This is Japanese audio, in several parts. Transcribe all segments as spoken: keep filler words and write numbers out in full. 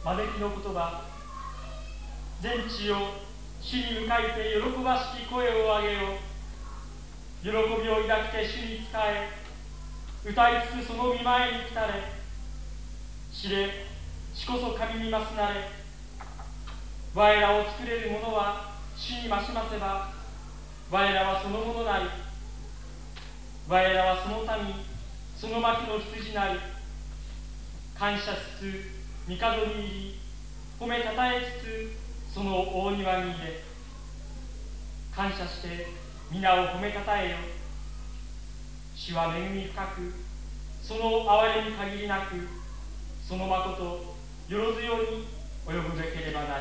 招きの言葉、全地を主に向かいて喜ばしき声を上げよう。喜びを抱きて主に仕え、歌いつつその御前に来たれ。知れ、主こそ神にますなれ。我らを作れる者は主に増しませば、我らはそのものなり。我らはその民、その牧の羊なり。感謝しつつ、御門に入り、褒めたたえつつ、その大庭に入れ。感謝して、皆を褒めたたえよ。主は恵み深く、その憐れみ限りなく、その誠、よろずよに及ぶべければなり。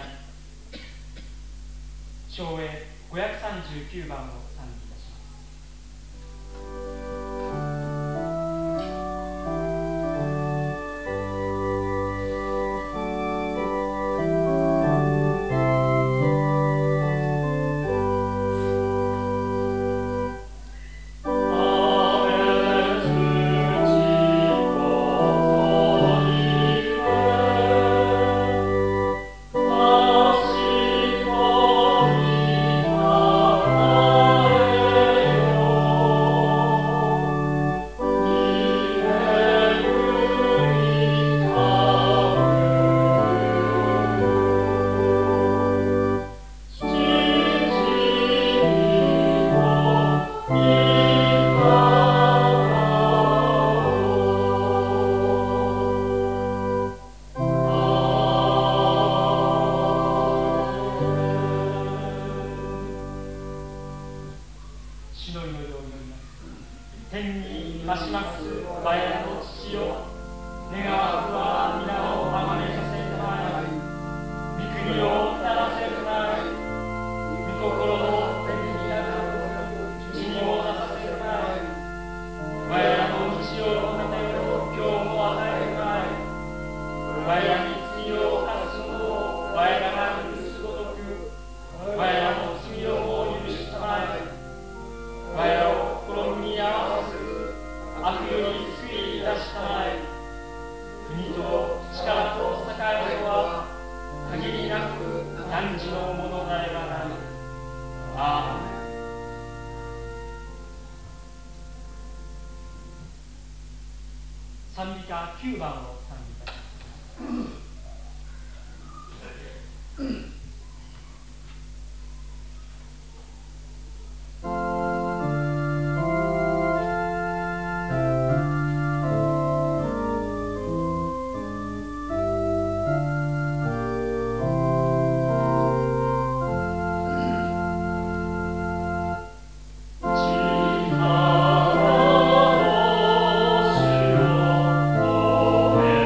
唱詠ごひゃくさんじゅうきゅうばんを賛美いたします。賛美歌きゅうばんを賛美いたします。 Oh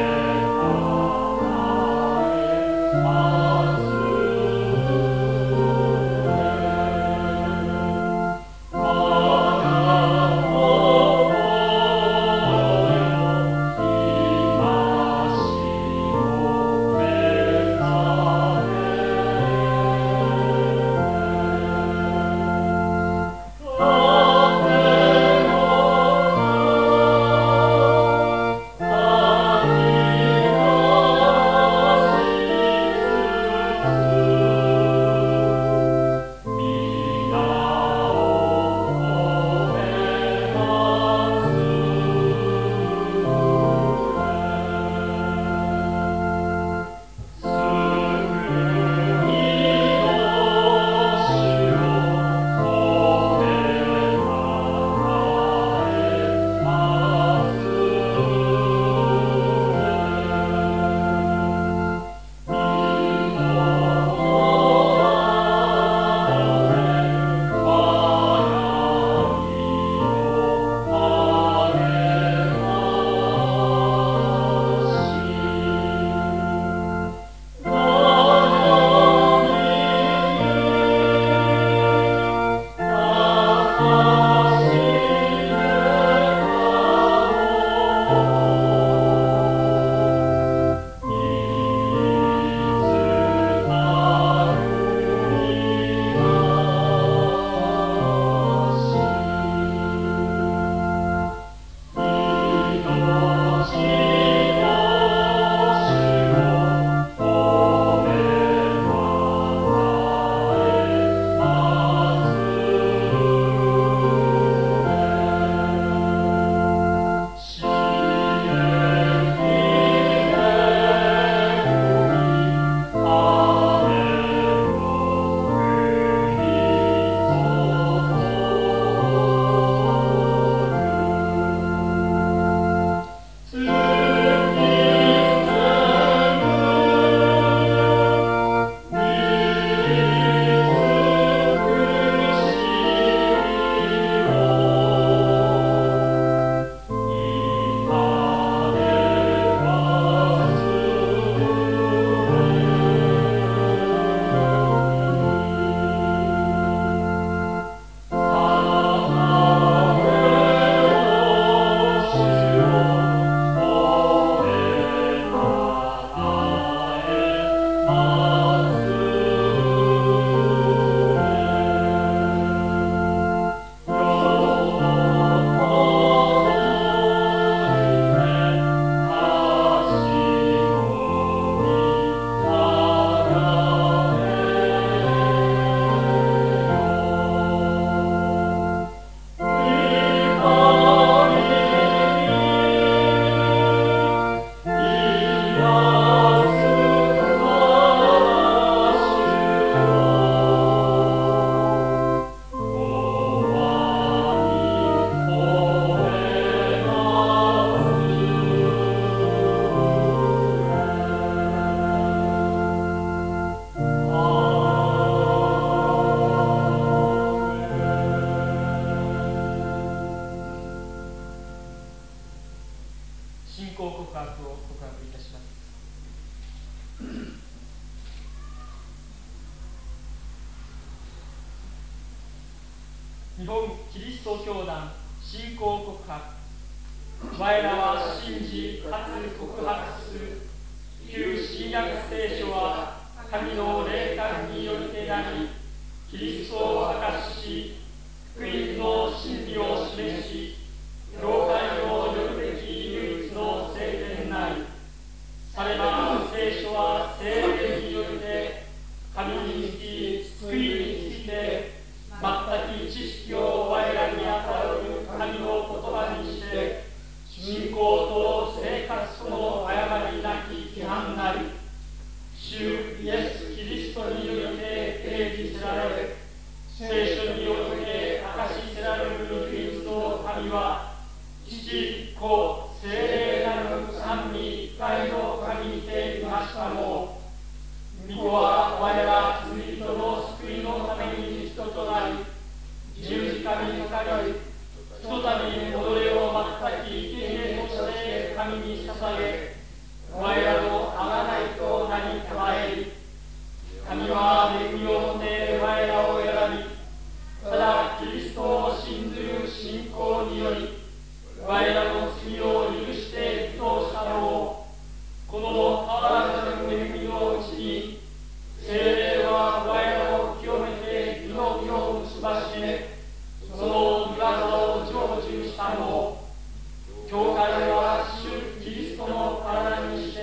日本キリスト教団信仰告白。我らは信じかつ告白する旧新約聖書は神の霊感によりてなり、キリストを明かし、福音の真理を示し、教会をよるべき唯一の聖典なり。されば聖書は聖霊によりて神につき救いについて全く知識を我らに与える神の言葉にして、信仰と生活との誤りなき規範なり。主イエス・キリストによりて提示せられ、聖書によって明かしせられる唯一の神は、父、子、聖霊なる三位一体の神にていましたも。御子は我ら罪人の救いのために人となり、十字架にかかり、ひとたび己を全く生贄として神に捧げ、我らの贖いとなり加えり。神は恵みをもて我らを選び、ただキリストを信ずる信仰により、我らの罪を許して義としたのを、この変わらぬ恵みのうちに、聖霊は我らを清めて義の実を結ばしめ、その御業を成就したのを、教会は主キリストの体にして、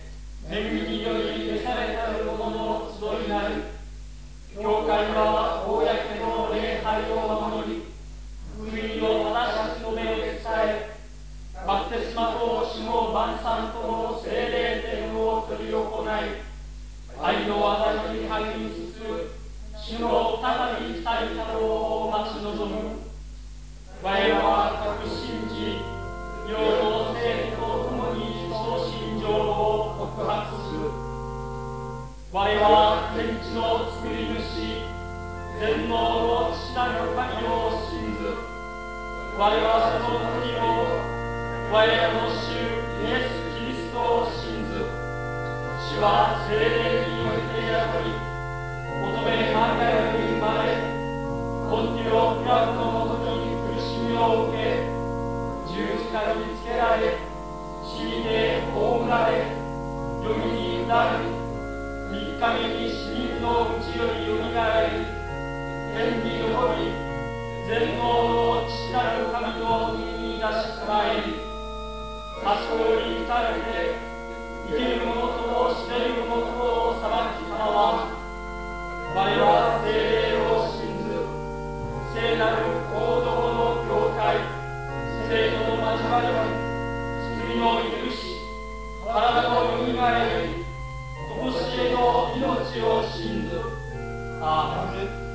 恵みにより召されたる者の集いなり。教会は公の礼拝を守り、福音を正しく述べを伝え、バプテスマと主の晩餐との聖霊典を執り行い、愛の技に励みつつ、主の再び来たりたろうを待ち望む。我らは確信じ、世の聖と共にその信条を告白する。我は天地の作り主、全能の父なる神を信ず。我はその時を、我らの主イエス・キリストを信ず。主は聖霊によりて雇い、乙女マリアより生まれ、ポンティオ・ピラトのもとに苦しみを受け、十字架につけられ、死にて葬られ、よみに下り、三日目に死人のうちよりよみがえり、天に昇り、全能の父なる神の右に出し捕まえり、賢いに打たれて、生きる者と死ねる者とを裁きたまわ。我は聖霊を信ず、聖なる行動の教会、聖徒の交わり、罪の許し、体のよみがえり、とこしえの命を信ず。アーメン。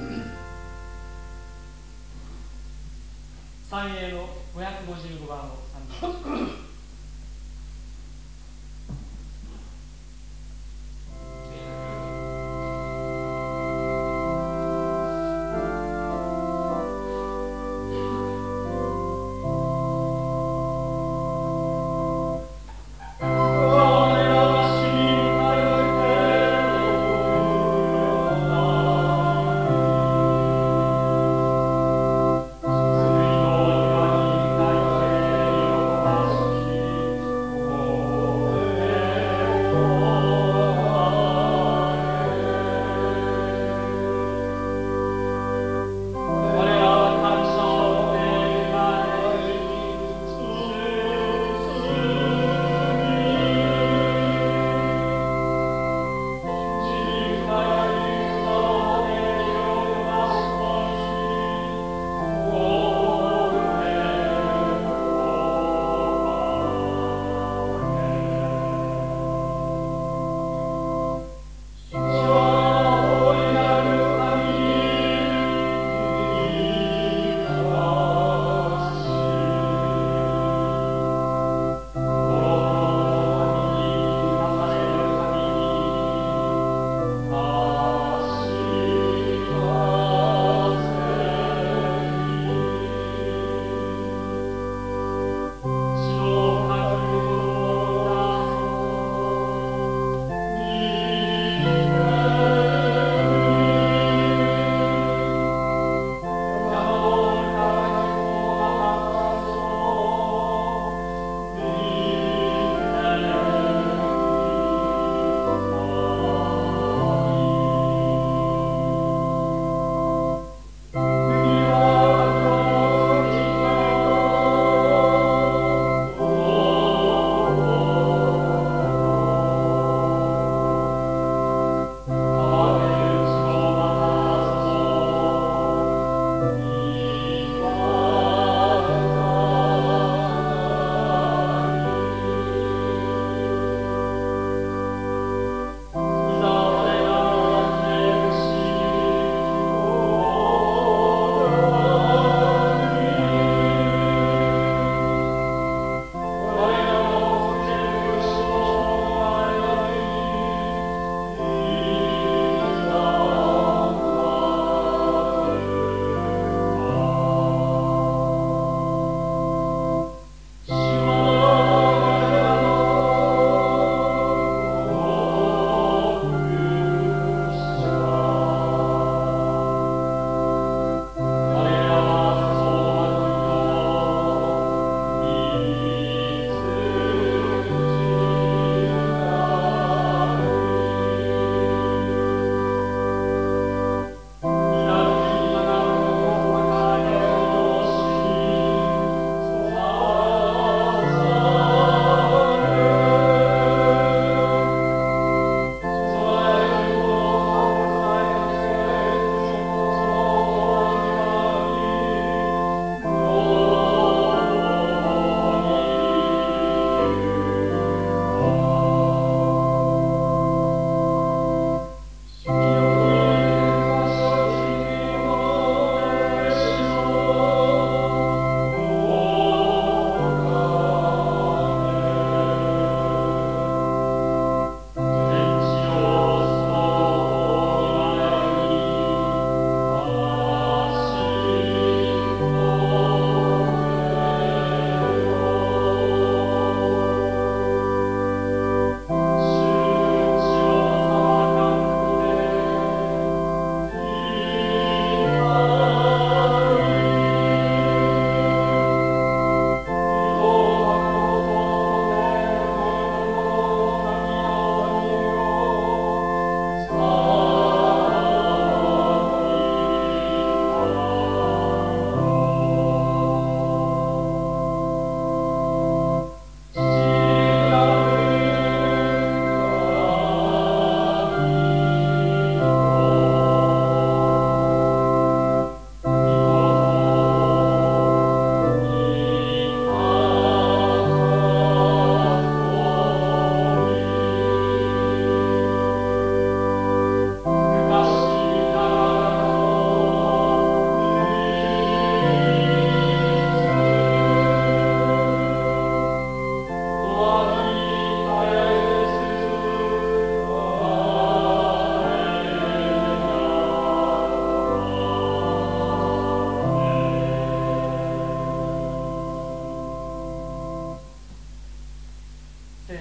三栄のごひゃくごじゅうごばんを賛美します。 Thank you.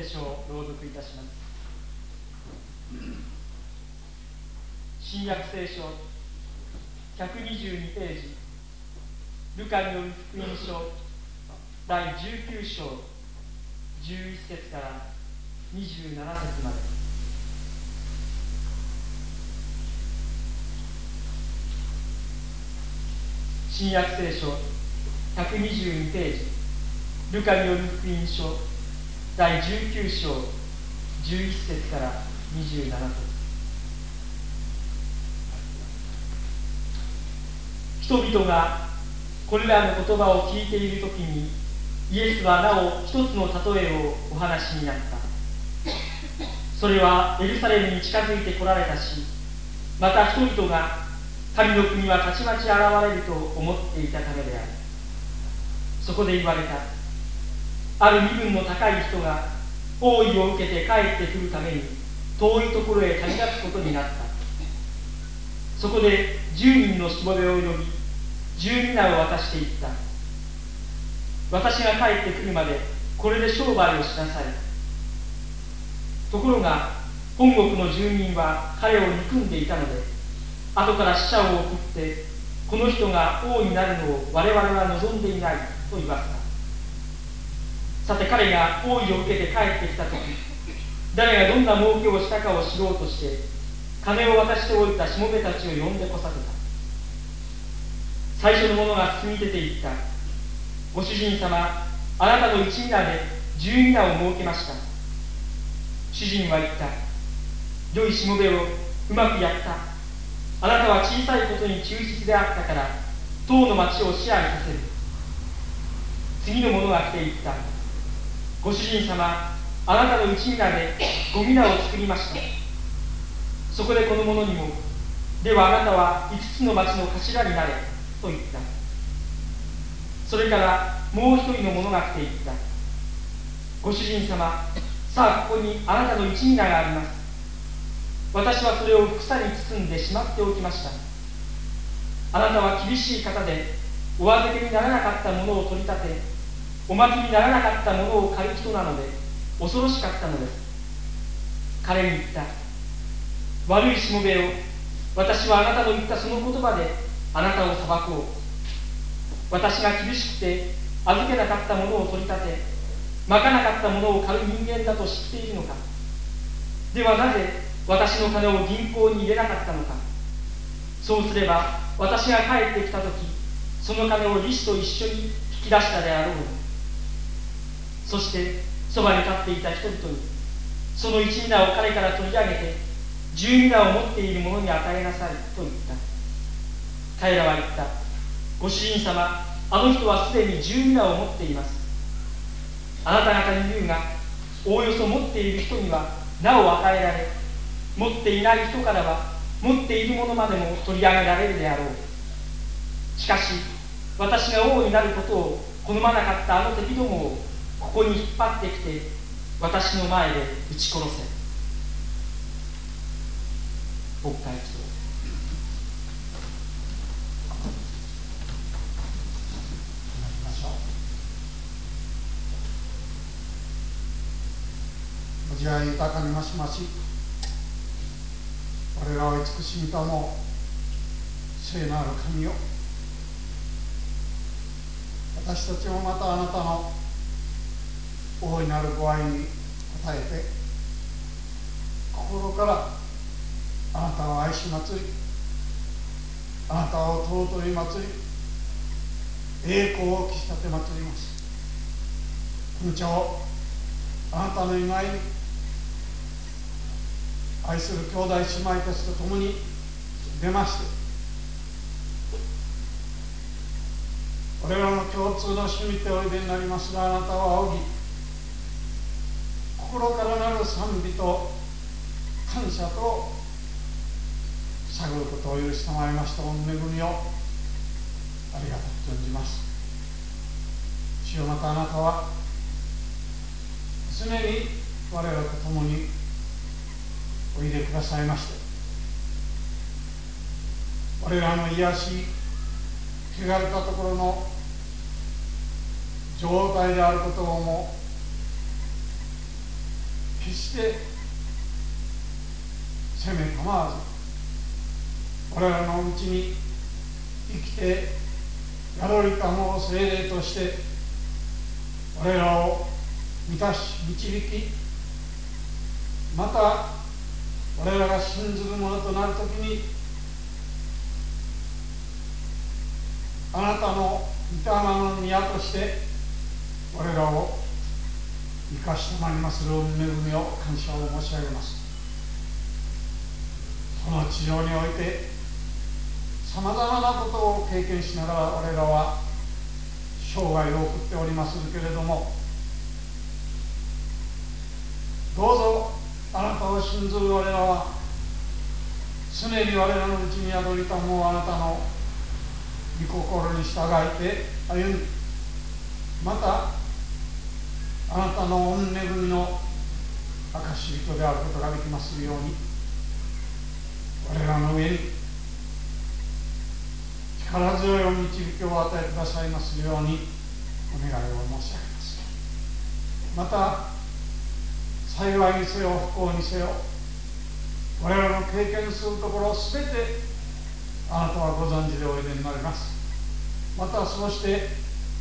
書を朗読いたします。新約聖書ひゃくにじゅうにページ、ルカによる福音書だいじゅうきゅう章じゅういち節からにじゅうなな節まで。新約聖書ひゃくにじゅうにページ、ルカによる福音書だいじゅうきゅう章じゅういち節からにじゅうなな節。人々がこれらの言葉を聞いているときに、イエスはなお一つの例えをお話になった。それはエルサレムに近づいてこられたし、また人々が神の国はたちまち現れると思っていたためである。そこで言われた。ある身分の高い人が王位を受けて帰ってくるために遠いところへ旅立つことになった。そこで十人のしもべを呼び、十皆を渡していった。私が帰ってくるまでこれで商売をしなさい。ところが本国の住民は彼を憎んでいたので、後から使者を送って、この人が王になるのを我々は望んでいないと言わせた。さて彼が王位を受けて帰ってきたとき、誰がどんな儲けをしたかを知ろうとして、金を渡しておいたしもべたちを呼んでこさせた。最初の者が進み出ていった。ご主人様、あなたの一皆で十皆を設けました。主人は言った。良いしもべをうまくやった。あなたは小さいことに忠実であったから、当の町を支配させる。次の者が来て言った。ご主人様、あなたの一皆で五皆を作りました。そこでこの者にも、ではあなたは五つの町の頭になれと言った。それからもう一人の者が来て言った。ご主人様、さあここにあなたの一皆があります。私はそれを房に包んでしまっておきました。あなたは厳しい方で、お預けにならなかったものを取り立て、おまきにならなかったものを借りる人なので恐ろしかったのです。彼に言った。悪いしもべよ、私はあなたの言ったその言葉であなたを裁こう。私が厳しくて預けなかったものを取り立て、まかなかったものを借る人間だと知っているのか。ではなぜ私の金を銀行に入れなかったのか。そうすれば私が帰ってきたとき、その金を利子と一緒に引き出したであろう。そしてそばに立っていた人々に、その一皆を彼から取り上げて十皆を持っている者に与えなさいと言った。彼らは言った。ご主人様、あの人はすでに十皆を持っています。あなた方に言うが、おおよそ持っている人にはなお与えられ、持っていない人からは持っているものまでも取り上げられるであろう。しかし私が王になることを好まなかったあの敵どもをここに引っ張ってきて、私の前で撃ち殺せ。国会祈祷。 ご自愛豊かに増し増し、我らを慈しみとも聖なる神よ、私たちもまたあなたの大いなるご愛に応えて、心からあなたを愛し祭り、あなたを尊い祭り、栄光を期し立て祭ります。この茶をあなたの祝いに、愛する兄弟姉妹たちと共に出まして、我らの共通の主にておいでになりますが、あなたを仰ぎ、心からなる賛美と感謝と探ることを許してまいりました御恵みをありがとう存じます。主よ、またあなたは常に我らと共においでくださいまして、我らの癒し、汚れたところの状態であることをも決して責め構わず、我らのうちに生きて宿りたもを聖霊として我らを満たし導き、また我らが信ずるものとなるときに、あなたの御霊の宮として我らを生かしてまいりまする恵みを感謝を申し上げます。この地上においてさまざまなことを経験しながら我らは生涯を送っておりますけれども、どうぞあなたを信ずる我らは常に我らのうちに宿りたもうあなたの御心に従いて歩み、またあなたの御恵みの証人であることができますように、我らの上に力強いお導きを与えてくださいますようにお願いを申し上げます。また幸いにせよ不幸にせよ、我らの経験するところすべてあなたはご存知でおいでになります。またそうして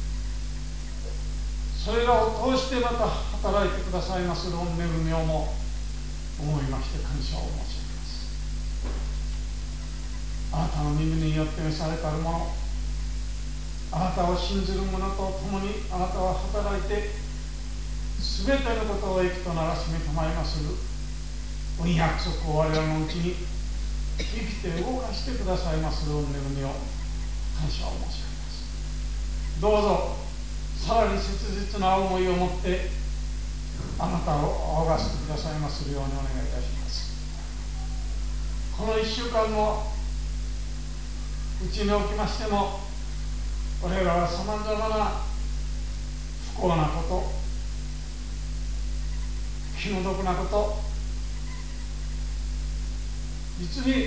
それらを通してまた働いてくださいまする御恵みをも思いまして感謝を申し上げます。あなたの耳によって召されたるもの、あなたを信ずる者と共にあなたは働いてすべてのことを益とならしめたまいまする御約束を我々のうちに生きて動かしてくださいまする御恵みを感謝を申し上げます。どうぞさらに切実な思いを持ってあなたを仰がせてくださいまするようにお願いいたします。このいっしゅうかんのうちにおきましても、我らはさまざまな不幸なこと、気の毒なこと、実に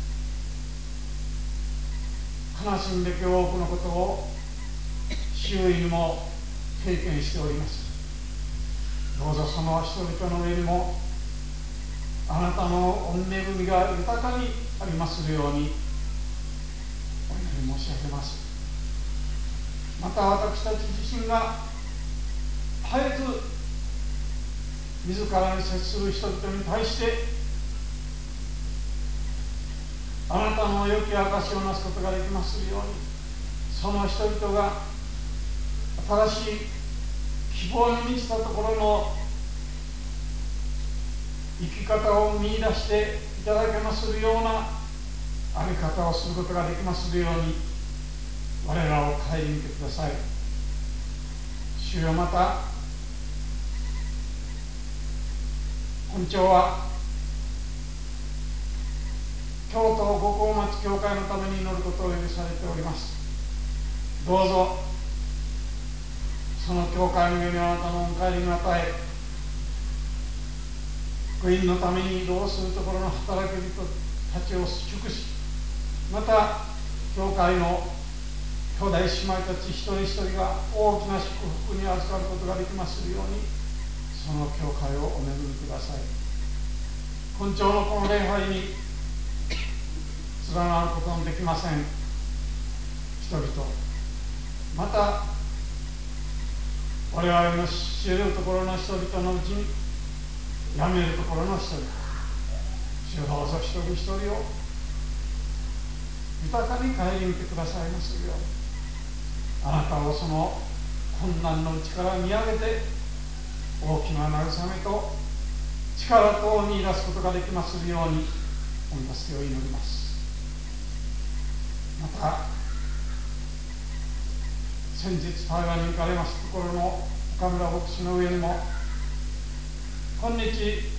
悲しんでき多くのことを周囲にも経験しております。どうぞその人々の上にもあなたの御恵みが豊かにありまするようにお祈り申し上げます。また私たち自身が絶えず自らに接する人々に対してあなたの良き証をなすことができますように、その人々が新しい希望に満ちたところの生き方を見出していただけまするようなあり方をすることができまするように我らを顧みてください。主よ、また本庁は京都五光町教会のために祈ることを許されております。どうぞその教会の上にあなたの御帰りを与え、福音のために移動するところの働き人たちを祝し、また教会の兄弟姉妹たち一人一人が大きな祝福に預かることができますように、その教会をお恵みください。今朝のこの礼拝に連なることのできません人々、また我々の知れるところの人々のうちにやめるところの人々、主よ、どうぞ一人一人を豊かに顧みてくださいますように、あなたをその困難のうちから見上げて大きな慰めと力とを見出すことができますようにお助けを祈ります。また先日台湾に行かれましたところの岡村牧師の上にも今日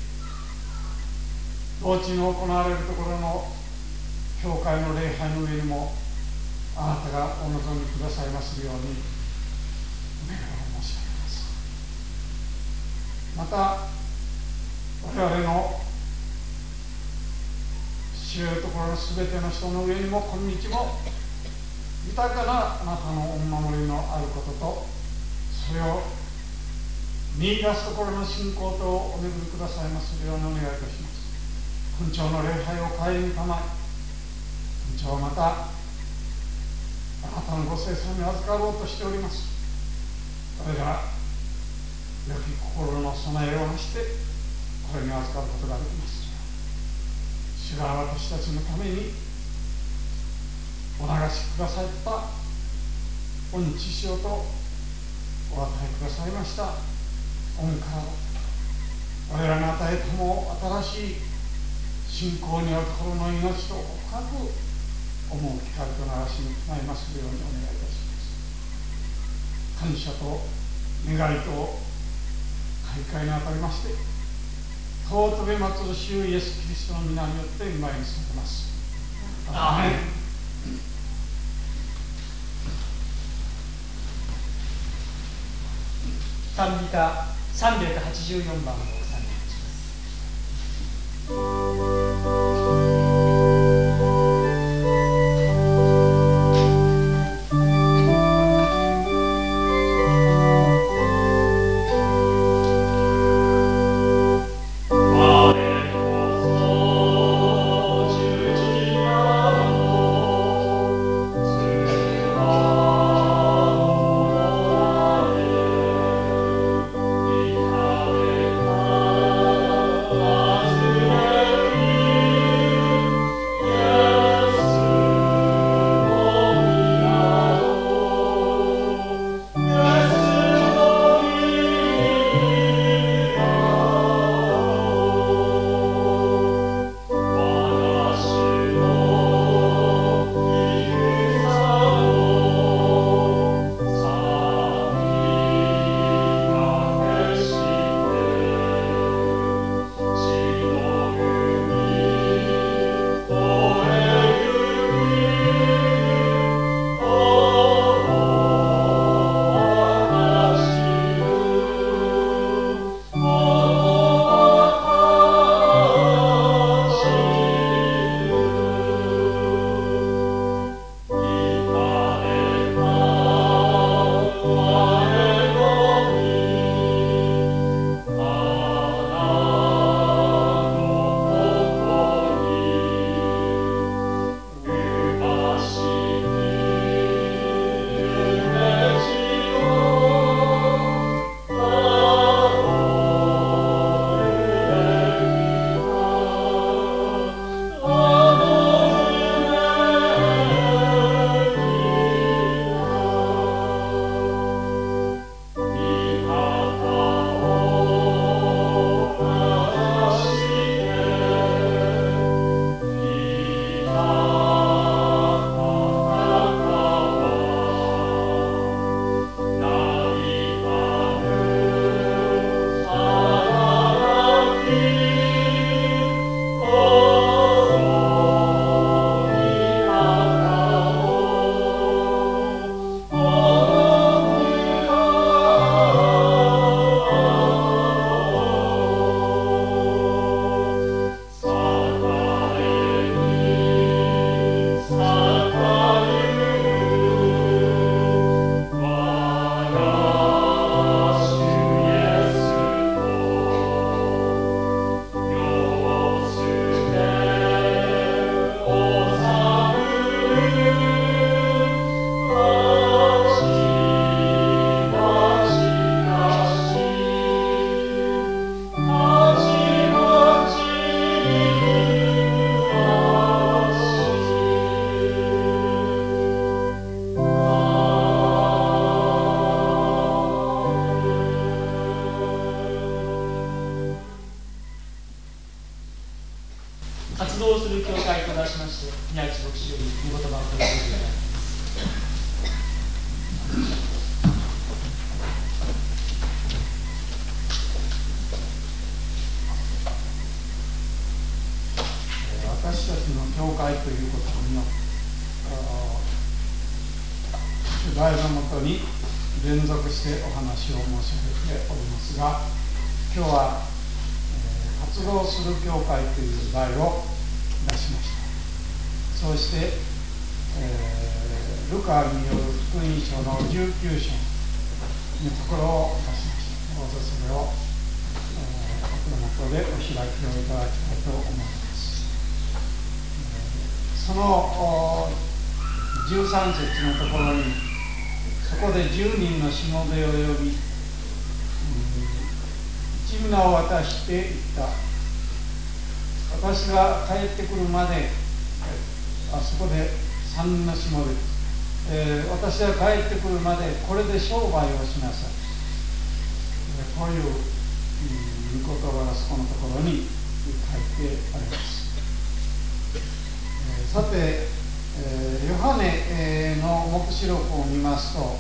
同地の行われるところの教会の礼拝の上にもあなたがお望みくださいますようにお願いを申し上げます。また我々の知れるところのすべての人の上にも今日も豊かなあなたのお守りのあることと、それを見出すところの信仰とお恵みくださいますようにお願いいたします。本庁の礼拝を帰りに構え、本庁はまたあなたのご聖餐に預かろうとしております。それが良き心の備えをなしてこれに預かることができます。主が私たちのためにお流しくださった御血潮とお与えくださいました御体、我らが与えたも新しい信仰にあるところの命と深く思う機会とならしになりますようにお願いいたします。感謝と願いと開会にあたりまして尊び祭る主イエス・キリストの皆によって御前にされます。アーメン。 賛美歌さんびゃくはちじゅうよんばんをお賛美いたします。活動する教会と題しまして、宮内牧師より御言葉をお届けいただきます。 私たちの教会ということの主題のもとに連続してお話を申し上げておりますが、今日は、えー、活動する教会という題を出しました。そして、えー、ルカによる福音書のじゅうきゅう章のところを出しました。 どうぞそれをお手元でお開きをいただきたいと思います。そのじゅうさん節のところに、そこでじゅうにんのしもべを呼び、一皆を渡して言った。私が帰ってくるまで、あそこでさんにんのしもべ、えー、私が帰ってくるまでこれで商売をしなさい。こういう、うん、御言葉がそこのところに書いてあります。えー、さて、えー、ヨハネの黙示録を見ますと、うん、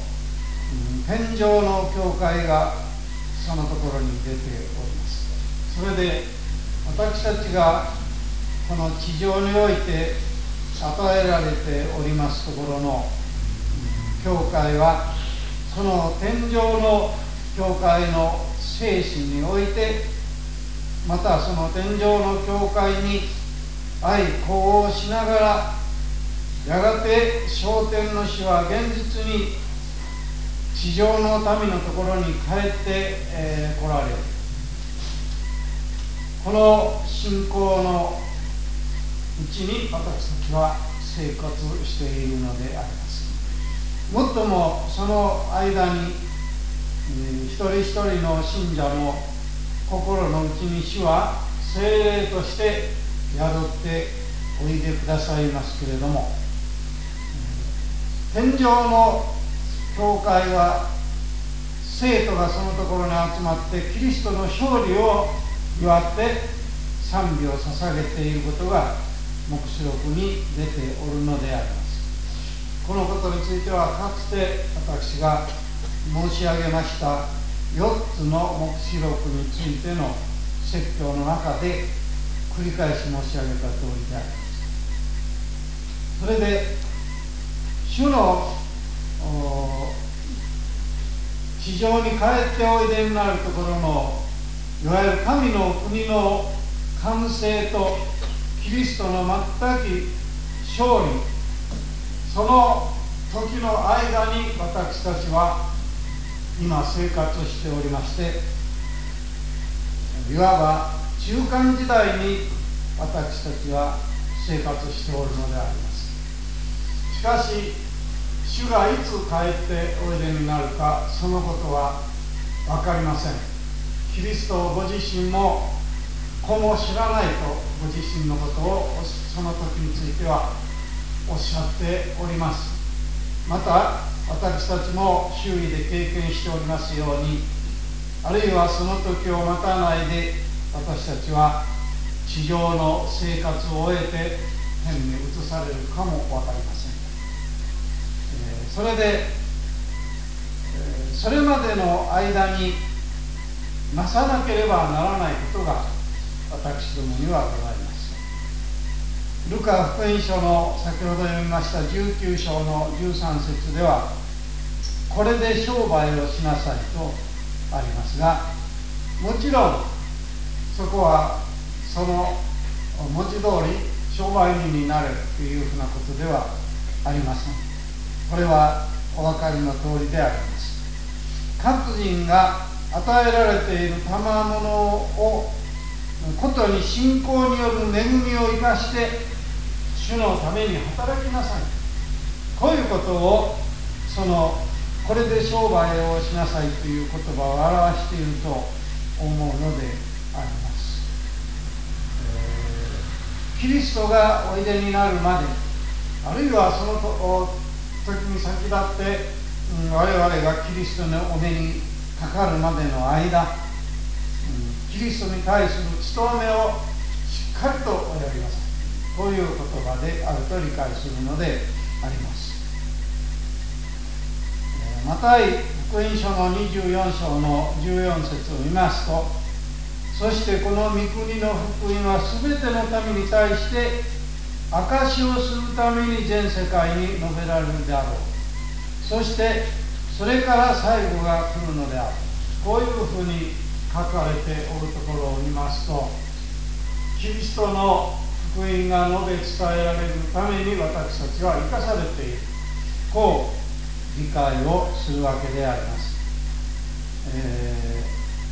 天上の教会がそのところに出ております。それで私たちがこの地上において与えられておりますところの教会は、その天上の教会の精神において、またその天上の教会に愛好をしながら、やがて昇天の主は現実に地上の民のところに帰って、えー、来られる。この信仰のうちに私たちは生活しているのであります。もっともその間に、えー、一人一人の信者の心の内に主は聖霊として宿っておいでくださいますけれども、天上の教会は生徒がそのところに集まってキリストの勝利を祝って賛美を捧げていることが黙示録に出ておるのであります。このことについてはかつて私が申し上げましたよっつの黙示録についての説教の中で繰り返し申し上げた通りであります。それで主の地上に帰っておいでになるところのいわゆる神の国の完成とキリストの全き勝利、その時の間に私たちは今生活しておりまして、いわば中間時代に私たちは生活しておるのであります。しかし主がいつ帰っておいでになるか、そのことは分かりません。キリストご自身も子も知らないとご自身のことをその時についてはおっしゃっております。また私たちも周囲で経験しておりますように、あるいはその時を待たないで私たちは地上の生活を終えて天に移されるかも分かりません。えー、それで、えー、それまでの間になさなければならないことが私どもにはございます。ルカ福音書の先ほど読みましたじゅうきゅう章のじゅうさん節では、これで商売をしなさいとありますが、もちろんそこはその文字通り商売人になれるというふうなことではありません。これはお分かりの通りであります。各人が与えられている賜物をことに信仰による恵みを生かして主のために働きなさい、こういうことをそのこれで商売をしなさいという言葉を表していると思うのであります。えー、キリストがおいでになるまで、あるいはその時に先立って、うん、我々がキリストのお目にかかるまでの間、うん、キリストに対する務めをしっかりとおやりなさい、こういう言葉であると理解するのであります。マタイ福音書のにじゅうよん章のじゅうよん節を見ますと、そしてこの御国の福音はすべての民に対して証しをするために全世界に述べられるであろう。そしてそれから最後が来るのである。こういうふうに書かれておるところを見ますと、キリストの福音が述べ伝えられるために私たちは生かされている、こう理解をするわけであります。え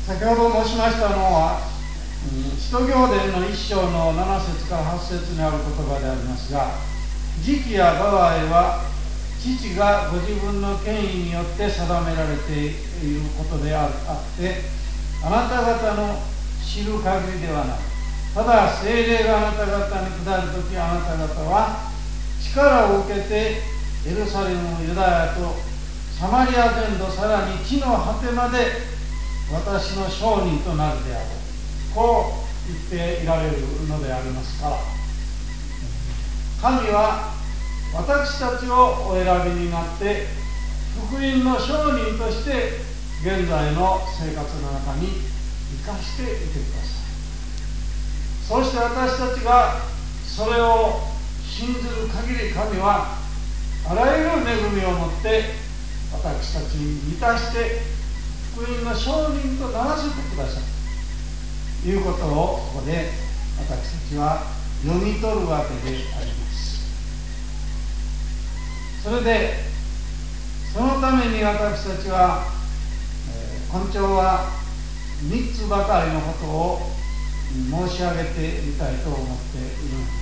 先ほど申しましたのは、使徒行伝の一章の七節から八節にある言葉でありますが、時期や場合は父がご自分の権威によって定められていることであって、あなた方の知る限りではない。ただ聖霊があなた方に下るとき、あなた方は力を受けてエルサレム、ユダヤとサマリア全土、さらに地の果てまで私の証人となるであろう。こう言っていられるのでありますから、神は私たちをお選びになって福音の証人として現在の生活の中に生かしていてください。そして私たちがそれを信ずる限り、神はあらゆる恵みをもって私たちに満たして福音の証人とならせてくださいということをここで私たちは読み取るわけであります。それでそのために私たちは、えー、今朝はみっつばかりのことを申し上げてみたいと思っているのです。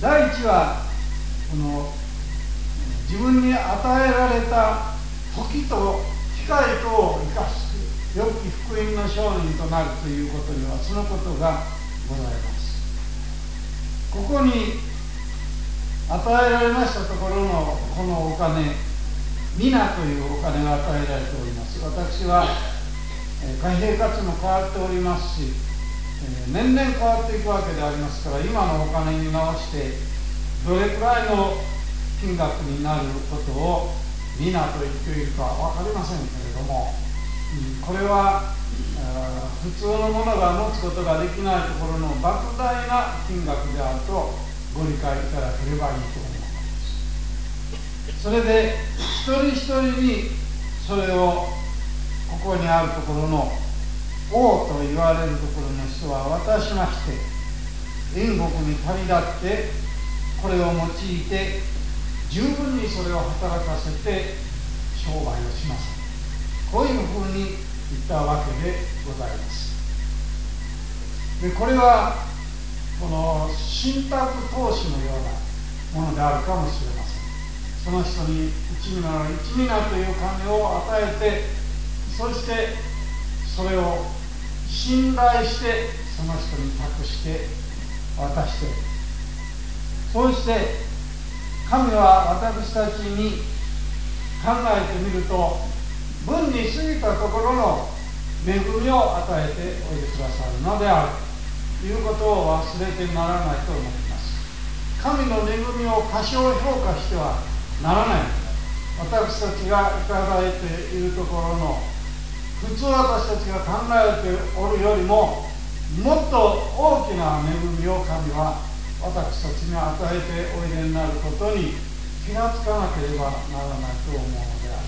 第一は、この自分に与えられた時と機会とを生かす良き福音の証人となるということにはそのことがございます。ここに与えられましたところのこのお金、ミナというお金が与えられております。私は貨幣価値も変わっておりますし、年々変わっていくわけでありますから、今のお金に直してどれくらいの金額になることをミナと言っているか分かりませんけれども、これは普通のものが持つことができないところの莫大な金額であるとご理解いただければいいと思います。それで一人一人にそれをここにあるところの王と言われるところの人は渡しまして、隣国に旅立ってこれを用いて十分にそれを働かせて商売をします。こういうふうに言ったわけでございます。でこれはこの信託投資のようなものであるかもしれません。その人に一ミナ一ミナという金を与えて、そしてそれを信頼してその人に託して渡して、そうして神は私たちに考えてみると分に過ぎたところの恵みを与えておいてくださるのであるということを忘れてならないと思います。神の恵みを過小評価してはならない。私たちがいただいているところの普通私たちが考えておるよりももっと大きな恵みを神は私たちに与えておいでになることに気がつかなければならないと思うのであります。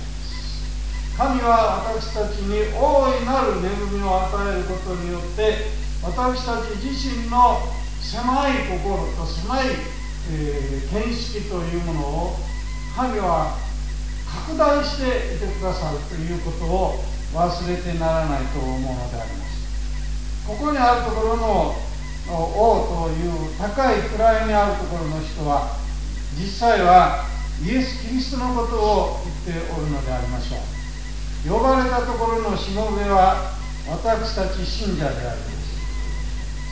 神は私たちに大いなる恵みを与えることによって私たち自身の狭い心と狭い、えー、見識というものを神は拡大していてくださるということを忘れてならないと思うのであります。ここにあるところの王という高い位にあるところの人は実際はイエス・キリストのことを言っておるのでありましょう。呼ばれたところのしもべは私たち信者であります。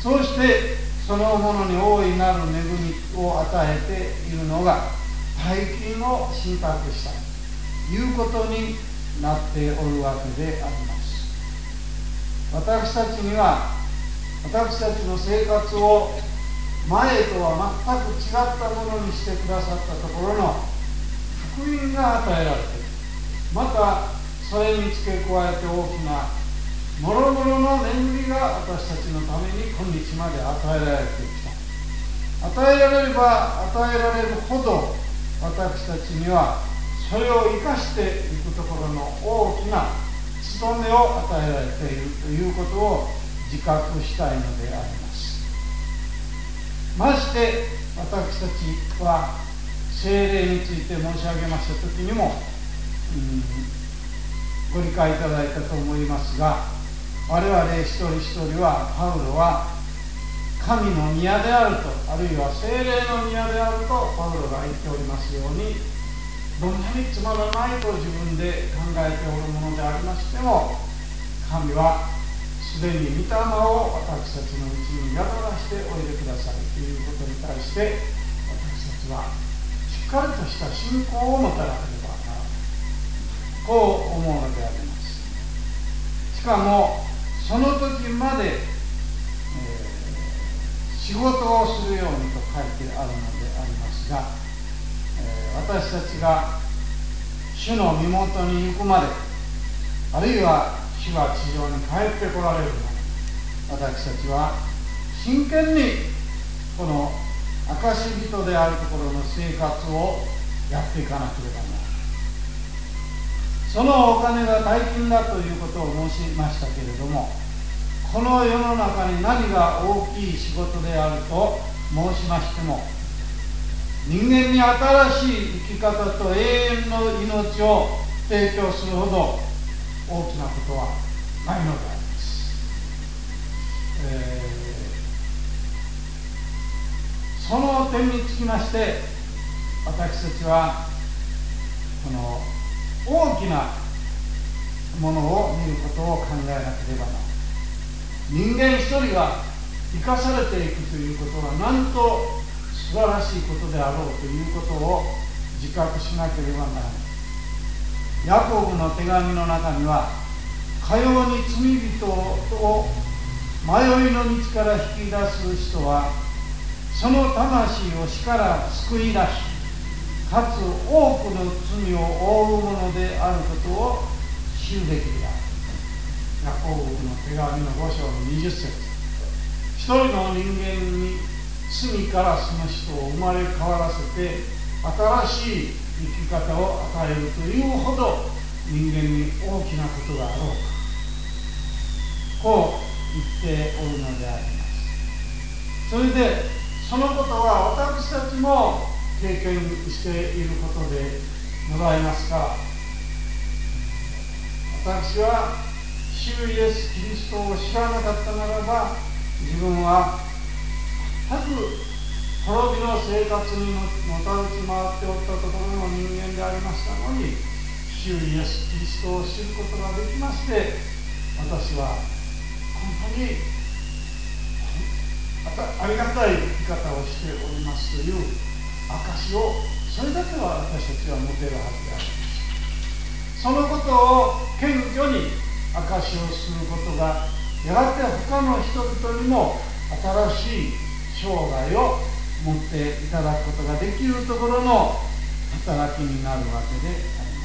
そうしてそのものに大いなる恵みを与えているのが大金を信託したということになっておるわけであります。私たちには私たちの生活を前とは全く違ったものにしてくださったところの福音が与えられて、またそれに付け加えて大きなもろもろの恵みが私たちのために今日まで与えられてきた。与えられれば与えられるほど私たちにはそれを生かしていくところの大きな務めを与えられているということを自覚したいのであります。まして私たちは聖霊について申し上げました時にも、うん、 ご理解いただいたと思いますが、我々一人一人はパウロは神の宮であると、あるいは聖霊の宮であるとパウロが言っておりますように、どんなにつまらないと自分で考えておるものでありましても、神はすでに御霊を私たちのうちに宿らしておいでくださるということに対して、私たちはしっかりとした信仰を持たなければならない、こう思うのであります。しかもその時まで、えー、仕事をするようにと書いてあるのでありますが、えー、私たちが主の身元に行くまで、あるいは主が地上に帰ってこられるまで、私たちは真剣にこの証人であるところの生活をやっていかなければならない。そのお金が大金だということを申しましたけれども、この世の中に何が大きい仕事であると申しましても、人間に新しい生き方と永遠の命を提供するほど大きなことはないのであります。えー、その点につきまして、私たちはこの大きなものを見ることを考えなければならない。人間一人が生かされていくということは、なんと素晴らしいことであろうということを自覚しなければならない。ヤコブの手紙の中には、かように罪人を迷いの道から引き出す人は、その魂を死から救い出し、かつ多くの罪を負うものであることを知るべきである。ヤコブの手紙のご章のにじゅっ節。一人の人間に罪からその人を生まれ変わらせて、新しい生き方を与えるというほど人間に大きなことがあろうか、こう言っておるのであります。それでそのことは私たちも経験していることでございますが、私は主イエス・キリストを知らなかったならば、自分は全く滅びの生活にのたうち回っておったところの人間でありましたのに、主イエス・キリストを知ることができまして、私は本当にありがたい生き方をしておりますという証を、それだけは私たちは持てるはずであります。そのことを謙虚に証をすることが、やがて他の人々にも新しい生涯を持っていただくことができるところの働きになるわけであります。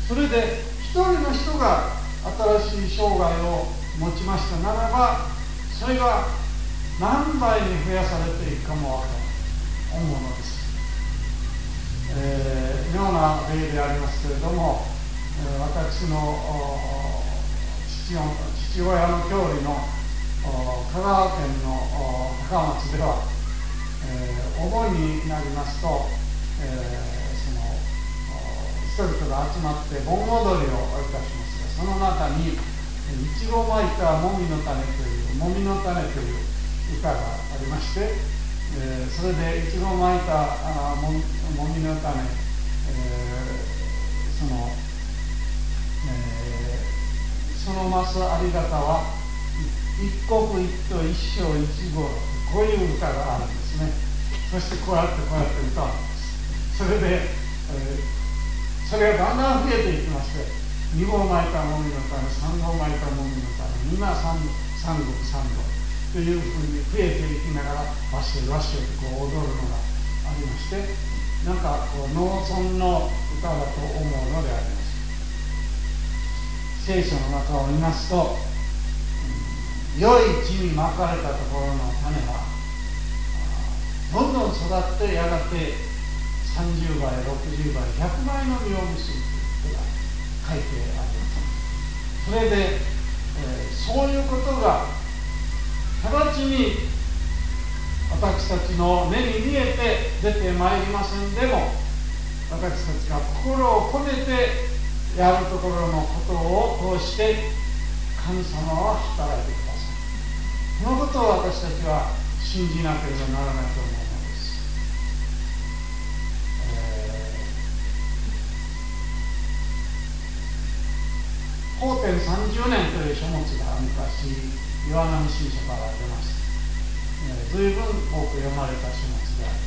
それで一人の人が新しい生涯を持ちましたならば、それが何倍に増やされていくかもわからない思うのです。えー、妙な例でありますけれども、えー、私の父, 父親の郷里の香川県の高松では、えー、お盆になりますと、えー、その人々が集まって盆踊りをいたしますが、その中にいちごまいたもみの種というもみの種という歌がありまして、えー、それでいちごまいたあも み, もみの種、えー、その、えー、そのますありがたは一国一都一生一号、こういう歌があるんですね。そしてこうやってこうやって歌うんです。それで、えー、それがだんだん増えていきまして、にごうまいたもみの種、さんごうまいたもみの種、みんな三国三国というふうに増えていきながら、わっしょいわっしょいとこう踊るのがありまして、なんかこう農村の歌だと思うのであります。聖書の中を見ますと、良い地にまかれたところの種はどんどん育ってやがてさんじゅうばい、ろくじゅうばい、ひゃくばいの実を結ぶということが書いてあります。それで、えー、そういうことが直ちに私たちの目に見えて出てまいりませんでも、私たちが心を込めてやるところのことを通して神様は働いてください。そのことを私たちは信じなければならないと思うのです。えー、法典さんじゅうねんという書物が昔岩波新書から出ました。えー、随分多く読まれた書物であります。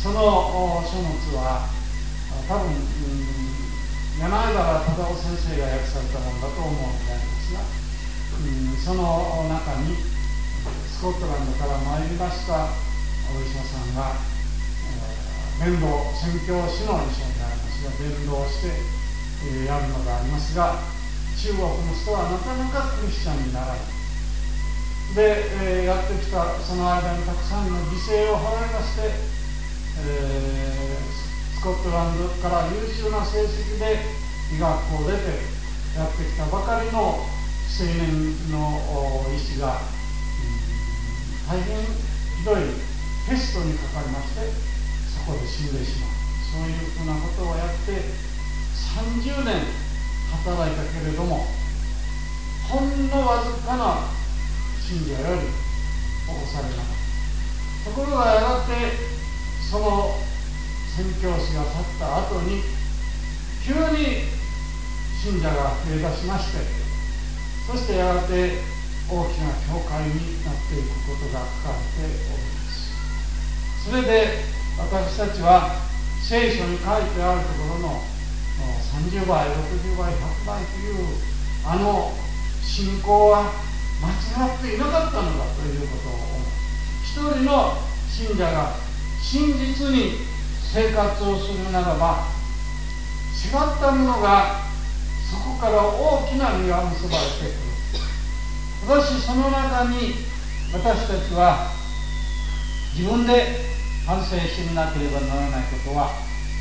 その書物は多分、うん、柳原忠夫先生が訳されたものだと思うのでありますが、うん、その中にスコットランドから参りましたお医者さんが、えー、伝道宣教師の医者でありますが伝道して、えー、やるのでありますが、中国の人はなかなかクリスチャンにならない。で、えー、やってきたその間にたくさんの犠牲を払いまして、えー、スコットランドから優秀な成績で医学校を出てやってきたばかりの青年の医師が、うん、大変ひどいペストにかかりまして、そこで死んでしまう。そういうふうなことをやってさんじゅうねん働いたけれども、ほんのわずかな信者より起こされなかった。ところがやがてその宣教師が去った後に急に信者が増え出しまして、そしてやがて大きな教会になっていくことが書かれております。それで私たちは聖書に書いてあるところのさんじゅうばい、ろくじゅうばい、ひゃくばいというあの信仰は間違っていなかったのだということを思う。一人の信者が真実に生活をするならば、違ったものがそこから大きな実が結ばれてくる。私その中に私たちは自分で反省してみなければならないことは、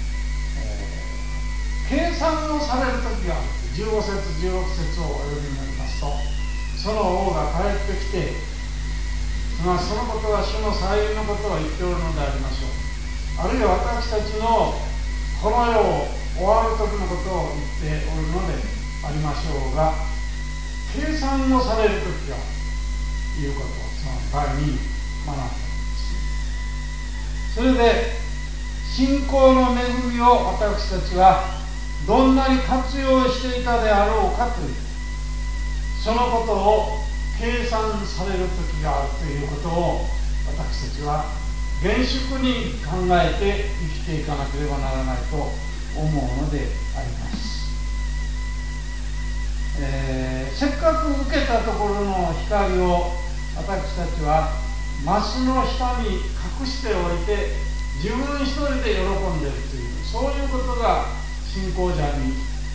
えー、計算をされる時がある。じゅうごせつじゅうろくせつをお読みになりますと、その王が帰ってきて、まあ、そのことは主の再臨のことを言っておるのでありましょう。あるいは私たちのこの世を終わる時のことを言っておるのでありましょうが、計算をされる時がいうことをその場合に学んだんです。それで信仰の恵みを私たちはどんなに活用していたであろうかという、そのことを計算される時があるということを私たちは厳粛に考えて生きていかなければならないと思うのであります。えー、せっかく受けたところの光を私たちはマスの下に隠しておいて自分一人で喜んでいるという、そういうことが信仰者に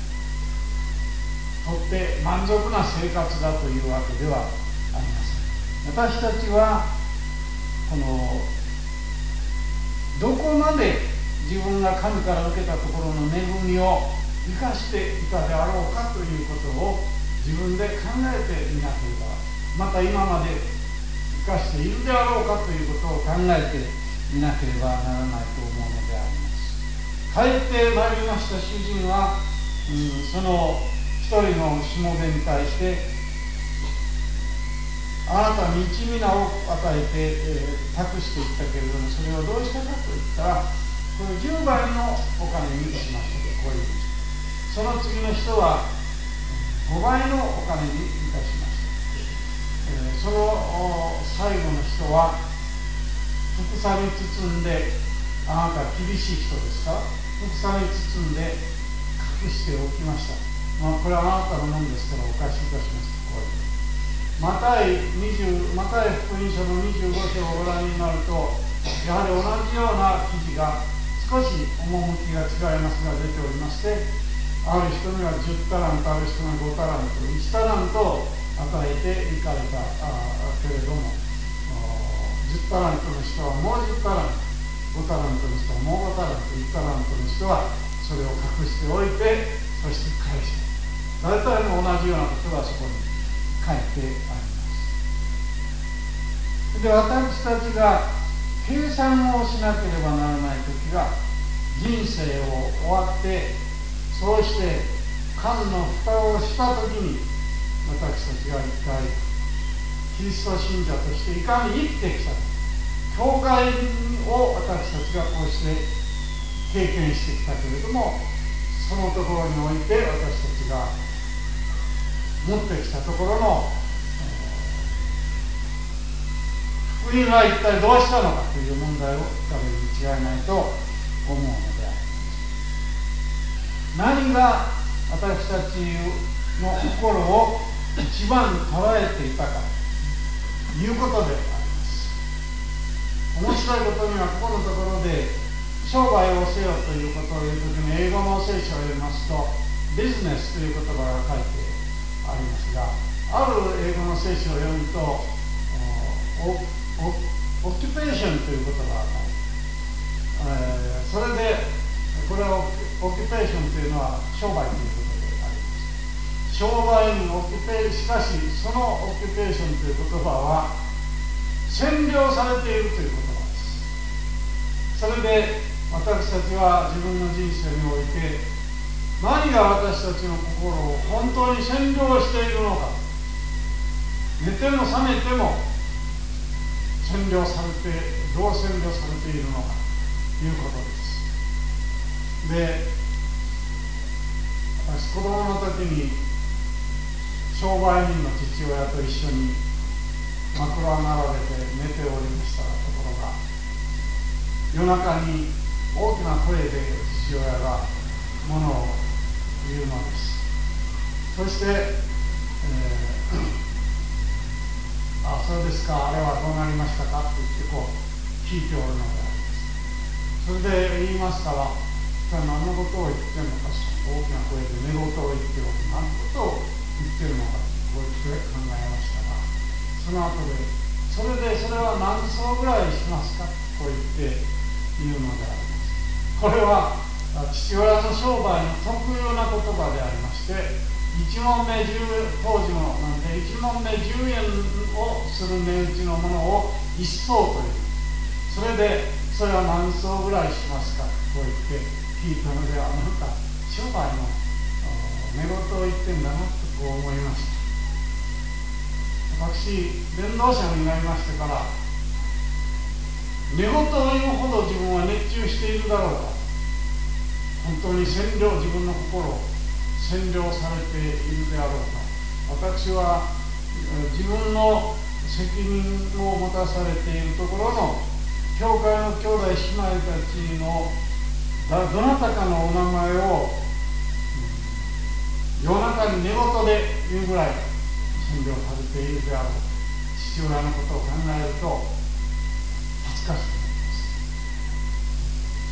とって満足な生活だというわけではありません。私たちはこのどこまで自分が神から受けたところの恵みを生かしていたであろうかということを自分で考えてみなければ、また今まで生かしているであろうかということを考えてみなければならないと思うのであります。帰ってまいりました主人は、うん、その一人のしもべに対して、あなたに一皆を与えて、えー、託していったけれども、それをどうしたかと言ったら、これじゅうばいのお金にしましたと、こういうふうに。その次の人はごばいのお金にいたしました。えー、その最後の人は服さに包んで、あなた厳しい人ですから、服さに包んで隠しておきました。まあ、これはあなたのものですからお貸しいたしますと、こういう。マタイにじゅう、マタイ福音書のにじゅうご章をご覧になると、やはり同じような記事が少し趣が違いますが出ておりまして、ある人にはじゅうタラント、ある人にはごタラント、いちタラントを与えていかれたけれども、じゅうタラントの人はもうじゅうタラント、ごタラントの人はもうごタラント、いちタラントの人はそれを隠しておいて、そして返した。大体も同じようなことがそこに書いてあります。で、私たちが計算をしなければならないときが、人生を終わって、そうして缶の蓋をしたときに、私たちが一体キリスト信者としていかに生きてきたか、教会を私たちがこうして経験してきたけれども、そのところにおいて私たちが持ってきたところの福音は一体どうしたのかという問題を聞かれるに違いないと思うのであります。何が私たちの心を一番捉えていたかということであります。面白いことにはここのところで商売をせよということを言うときに、英語の聖書を読みますとビジネスという言葉が書いてありますが、ある英語の聖書を読むとオキュペーションという言葉が書いてある、えー、それでこれはオキュペーションというのは商売ということであります。商売にオキュペーしかしそのオキュペーションという言葉は占領されているという言葉です。それで私たちは自分の人生において何が私たちの心を本当に占領しているのか、寝ても覚めても占領されて、どう占領されているのかということです。で、私子供の時に商売人の父親と一緒に枕を並べて寝ておりましたところが、夜中に大きな声で父親がものを言うのです。そして、えー、あ、そうですか、あれはどうなりましたかって言ってこう聞いておるのであります。それで言いますから、一体何のことを言ってるのかしら、大きな声で寝言を言っておる、何のことを言ってるのかこう言って考えましたが、その後で、それでそれは何層ぐらいしますかと言って言うのであります。これは父親の商売の特有な言葉でありまして、いちもんめじゅう、当時のなんでいちもんめじゅうえんをする値打ちのものを一層という、それでそれは何層ぐらいしますかと言って聞いたので、あ、なんか商売の寝言を言ってんだなとこう思いました。私伝道者になりましてから、寝言を言うほど自分は熱中しているだろうか、本当に占領、自分の心を占領されているであろうか、私は自分の責任を持たされているところの教会の兄弟姉妹たちのどなたかのお名前を夜中に寝言で言うぐらい占領されているであろう。父親のことを考えると恥ずかしくなります。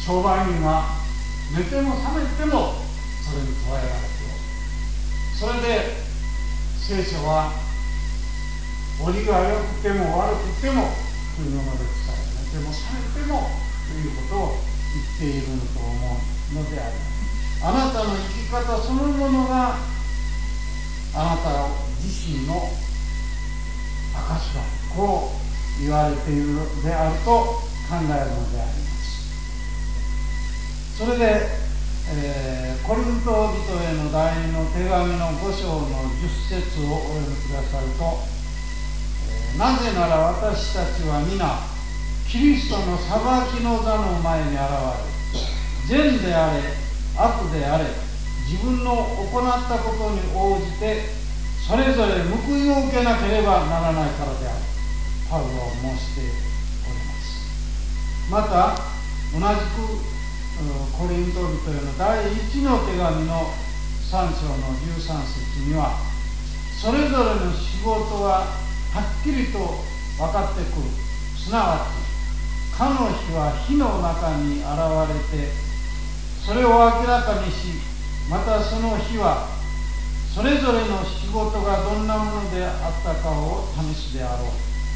商売人は寝ても覚めてもそれに加えられておる。それで聖書は折が良くても悪くてもというもので伝え、寝ても覚めてもということを言っているのと思うのであります。あなたの生き方そのものがあなた自身の証だ、こう言われているのであると考えるのであります。それで、えー、コリント人への第二の手紙のご章のじゅっ節をお読みくださると、えー、なぜなら私たちは皆キリストの裁きの座の前に現れ、善であれ悪であれ自分の行ったことに応じてそれぞれ報いを受けなければならないからである。パウロは申しております。また同じくコリント人への第一の手紙のさん章のじゅうさん節には、それぞれの仕事ははっきりと分かってくる。すなわちかの日は火の中に現れてそれを明らかにし、またその日はそれぞれの仕事がどんなものであったかを試すであろう。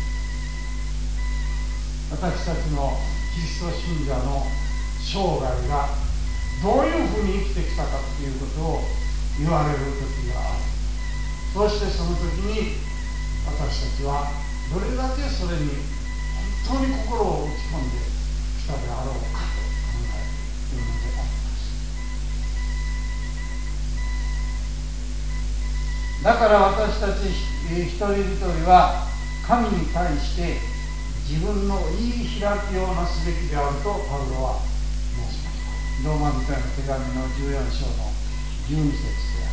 私たちのキリスト信者の生涯がどういうふうに生きてきたかということを言われる時がある。そしてその時に私たちはどれだけそれに本当に心を打ち込んできたであろうかと考えるというのであります。 だから私たち一人一人は神に対して自分の言い開きをなすべきであるとパウロは申しました。ローマ人への手紙のじゅうよん章のじゅうに節であ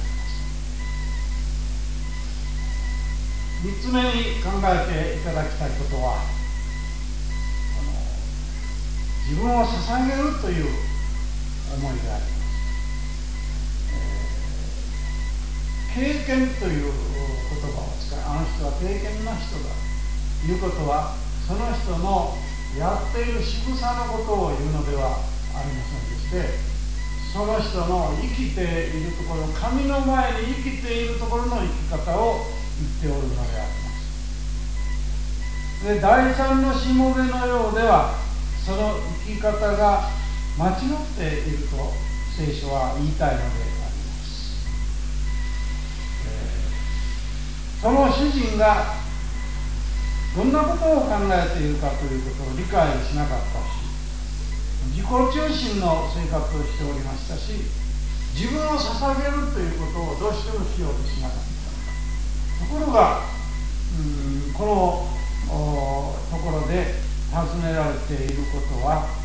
ります。三つ目に考えていただきたいことは、この自分を捧げるという思いであります。経験という言葉を使い、あの人は経験な人だということは、その人のやっている仕草のことを言うのではありませんでして、その人の生きているところ、神の前に生きているところの生き方を言っておるのであります。で、第三のしもべのようでは、その生き方が間違っていると聖書は言いたいのであります。えー、その主人がどんなことを考えているかということを理解しなかったし、自己中心の生活をしておりましたし、自分を捧げるということをどうしてもしようとしなかった。ところが、うん、このところで尋ねられていることは、